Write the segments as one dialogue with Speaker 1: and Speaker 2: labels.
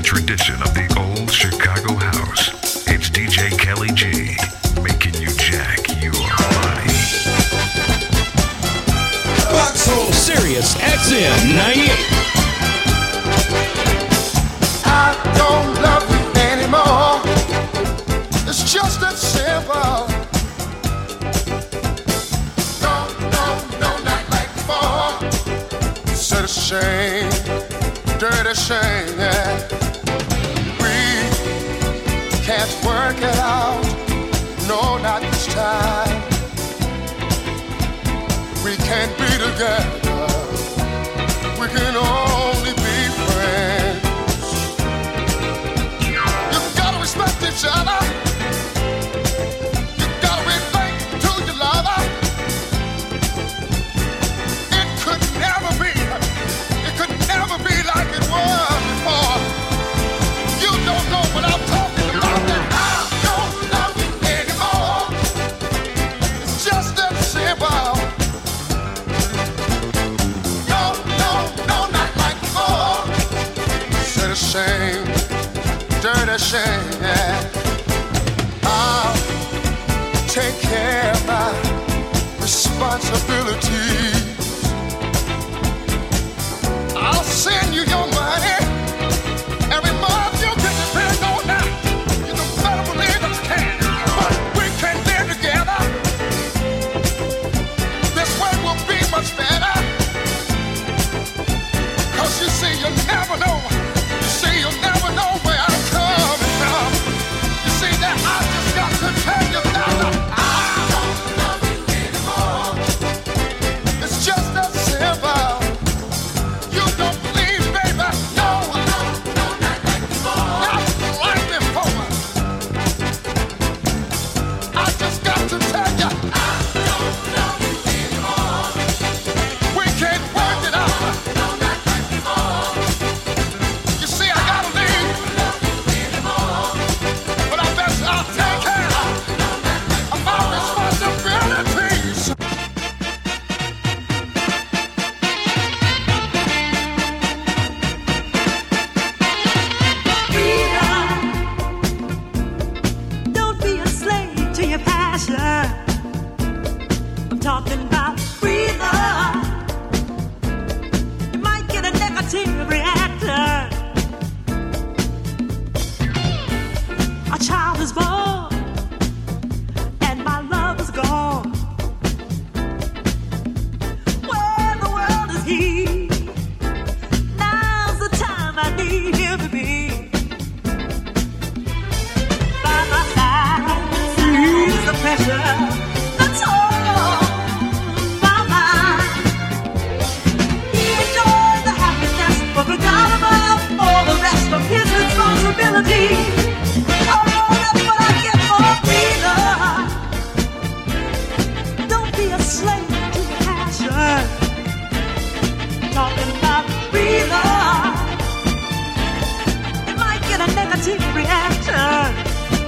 Speaker 1: and tradition of the old Chicago house. It's DJ Kelly G, making you jack your body.
Speaker 2: Foxhole Sirius XM 98.
Speaker 3: I don't love you anymore. It's just that simple. No, not like before. It's a shame, dirty shame, yeah. We can't work it out. No, not this time. We can't be together. We can only be friends. You gotta respect each other. You gotta relate to your lover. It could never be like it was before. You don't know what I'm talking about. I don't love you anymore. It's just that simple. No, not like before. It's a shame, dirty shame, yeah. I'll take care of my responsibilities. I'll send you your money every month. You can depend on that. You can better believe that you can. But we can live together. This way will be much better. Cause you see, you'll never know. You'll never know where I'm coming from. You see that I just got to tell you that I don't love you anymore. It's just that simple. You don't believe, baby? No, not like before. Not like before. I just got to tell you I don't love you anymore. We can't work it out. No, not like before. You see, I gotta leave. Love you anymore. But I bet I'll take care of my responsibilities.
Speaker 4: Don't be a slave to your passion. I'm talking about freedom. You might get a negative reaction. A child is born, and my love is gone. Where in the world is he? Now's the time I need him to be. By my side, ease the pressure that's on my mind. He enjoyed the happiness, but forgot about all the rest of his responsibility. Oh, that's what I get for freedom. Don't be a slave to your passion. Talking about freedom. You might get a negative reaction.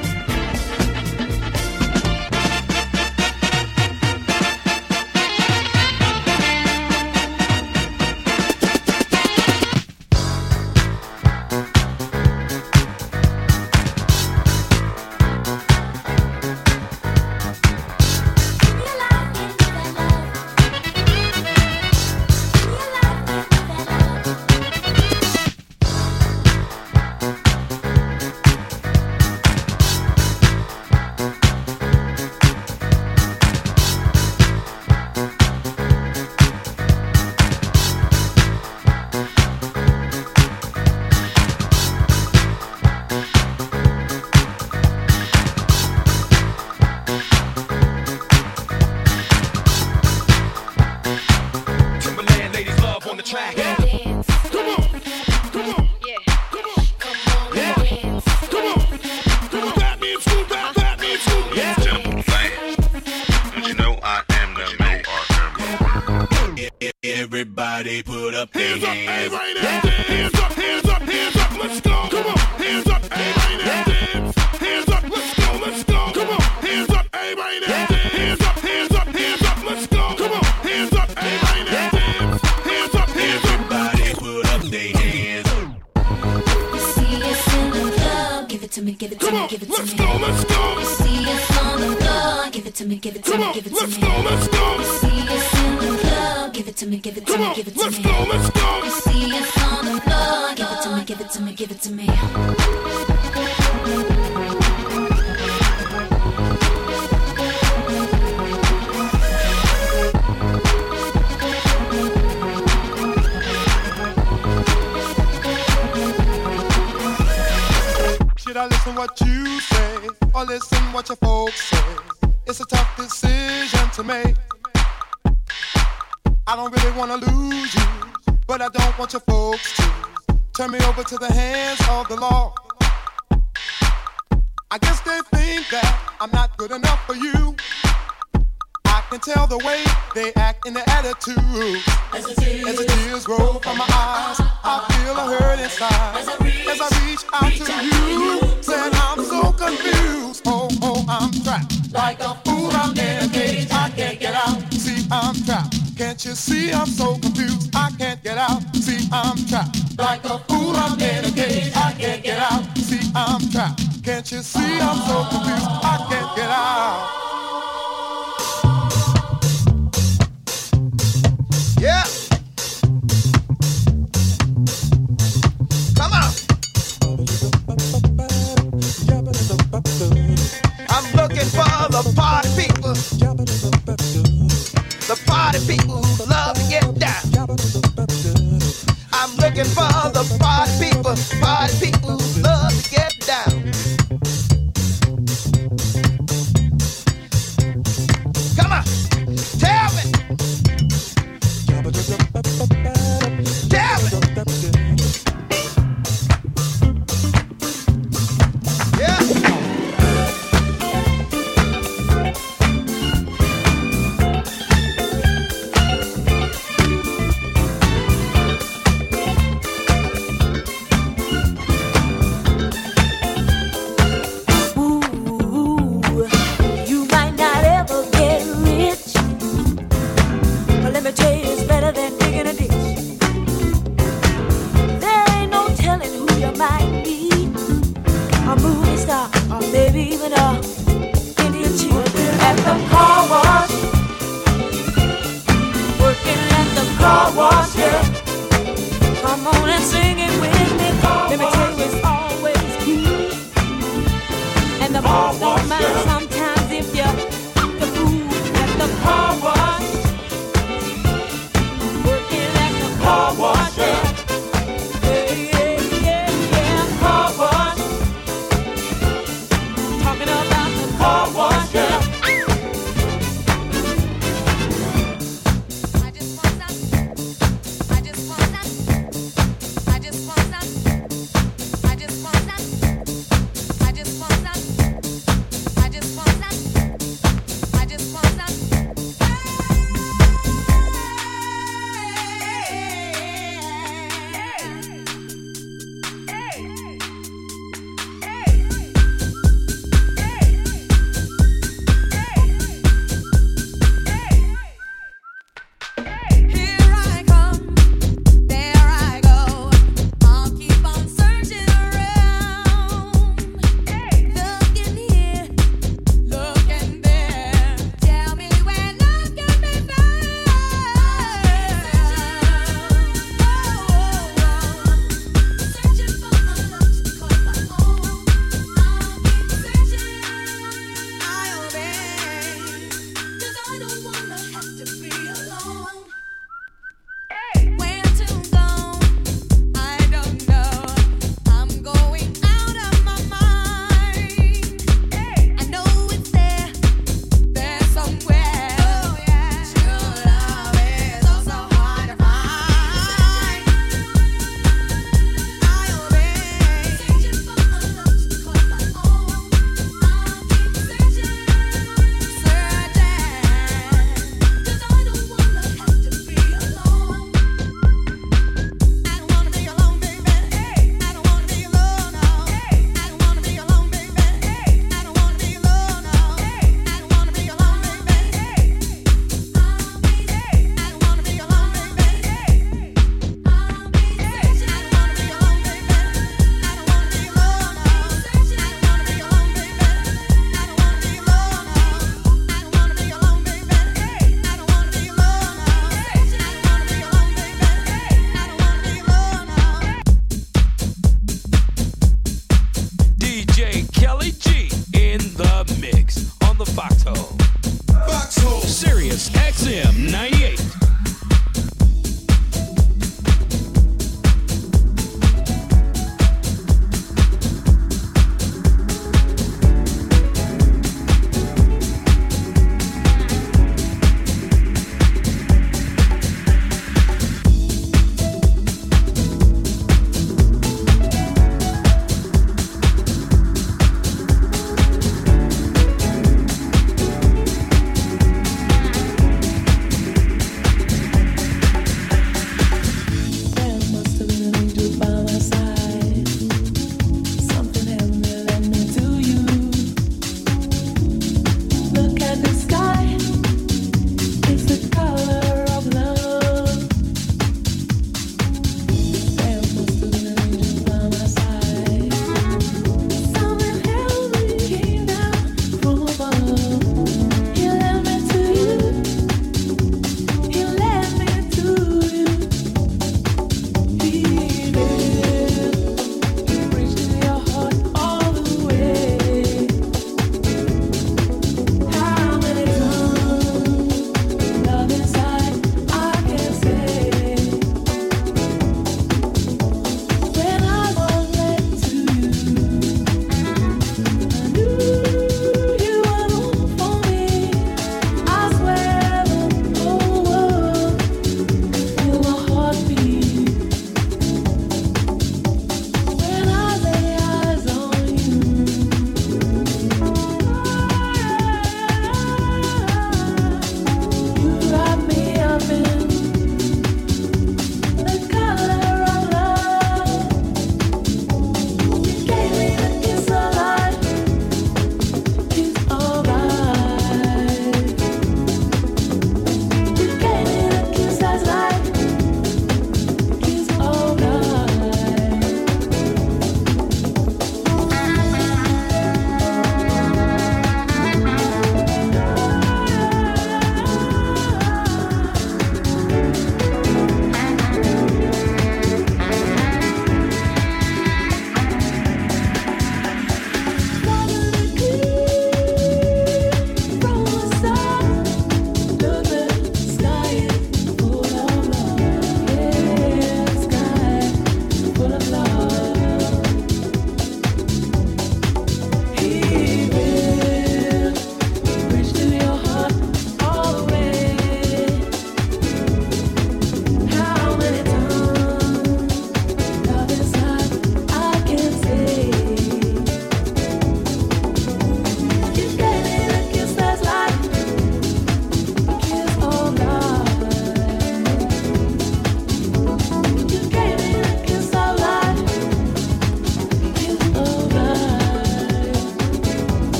Speaker 5: Everybody put up their hands. Hands up, hands up, hands up, let's go. Come on, hands up, everybody now. Hands up, let's go, let's go. Come on, hands up, everybody now. Hands up, hands up, hands up, let's go. Come on, hands up, everybody now. Hands up, hands up. Everybody put up their hands.
Speaker 6: You see, to me, give it to
Speaker 5: Come
Speaker 6: me,
Speaker 5: on,
Speaker 6: give it to
Speaker 5: let's
Speaker 6: me.
Speaker 5: go, let's go.
Speaker 6: See us on the floor, give it to me, give it to
Speaker 5: Come
Speaker 6: me,
Speaker 5: on,
Speaker 6: give it to
Speaker 5: let's
Speaker 6: me.
Speaker 5: go, let's go.
Speaker 6: See us in the club, give it to me, give it to
Speaker 5: Come
Speaker 6: me,
Speaker 5: on,
Speaker 6: give it to
Speaker 5: let's
Speaker 6: me.
Speaker 5: go, let's go.
Speaker 6: See us on the floor, give it to me, give it to me, give it to me.
Speaker 3: Should I listen what you say or listen what your folks say? It's a tough decision to make. I don't really want to lose you, but I don't want your folks to turn me over to the hands of the law. I guess they think that I'm not good enough for you. I can tell the way they act in their attitude. As the tears roll from my eyes, I feel a hurt inside. As I reach out to you, said I'm so confused. Oh, I'm trapped. Like a fool, I'm in a cage. I can't get out. See, I'm trapped. Can't you see I'm so confused? I can't get out. See, I'm trapped. Like a fool, I'm in a cage. I can't get out. See, I'm trapped. Can't you see I'm so confused? I can't get out. Yeah. Come on. I'm looking for the party people. The party people who love to get down. I'm looking for the party people who love to get down. Come on, tell me. Tell me. Yeah.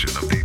Speaker 1: edition of the